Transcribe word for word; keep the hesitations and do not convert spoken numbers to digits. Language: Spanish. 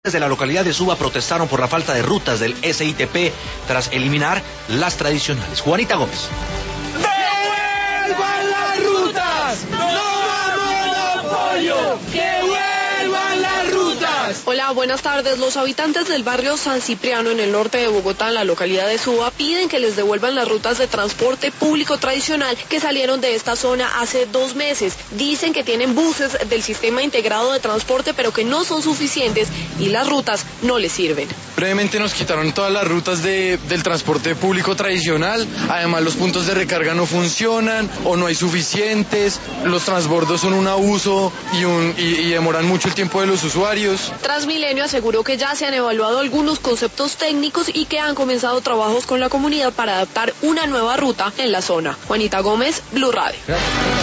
de la localidad de Suba protestaron por la falta de rutas del S I T P tras eliminar las tradicionales. Juanita Gómez. ¡Devuelvan las rutas! ¡No monopolio! ¡Que vuelvan las rutas! Hola, buenas tardes. Los habitantes del barrio San Cipriano en el norte de Bogotá, en la localidad de Suba, piden que les devuelvan las rutas de transporte público tradicional que salieron de esta zona hace dos meses. Dicen que tienen buses del sistema integrado de transporte, pero que no son suficientes y las rutas no les sirven. Brevemente nos quitaron todas las rutas de, del transporte público tradicional. Además, los puntos de recarga no funcionan o no hay suficientes. Los transbordos son un abuso y, un, y, y demoran mucho el tiempo de los usuarios. Transmilenio aseguró que ya se han evaluado algunos conceptos técnicos y que han comenzado trabajos con la comunidad para adaptar una nueva ruta en la zona. Juanita Gómez, Blue Radio.